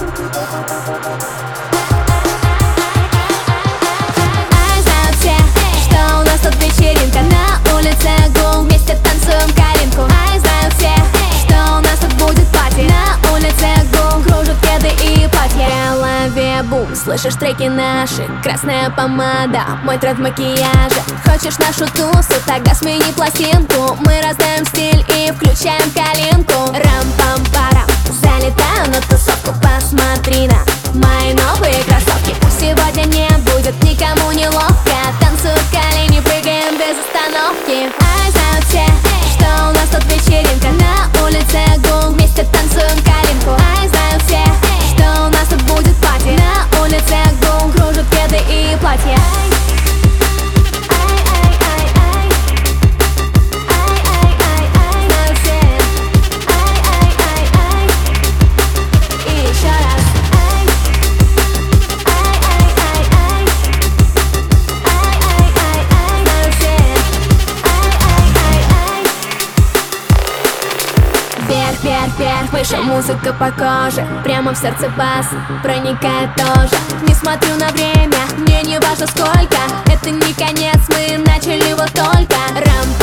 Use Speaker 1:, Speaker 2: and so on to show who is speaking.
Speaker 1: знают все, что у нас тут вечеринка. На улице гул, вместе танцуем калинку. Знают все, что у нас тут будет пати. На улице гул, кружат кеды и платья. В голове бум, слышишь треки наши. Красная помада, мой тренд в макияже. Хочешь нашу тусу, тогда смени пластинку. Мы раздаем стиль и включаем калинку. Рам-пам-парам, залетаю на тусовку. Посмотри на мои новые кроссовки. Сегодня не будет никому неловко. Танцуют колени, прыгаем без остановки. Знают все, что у нас тут вечеринка. На улице гул, вместе танцуем калинку. Знают все, что у нас тут будет пати. На улице гул, кружат кеды и платья. Вверх, вверх, вверх, выше музыка по коже. Прямо в сердце бас проникает тоже. Не смотрю на время, мне не важно сколько. Это не конец, мы начали вот только. Рам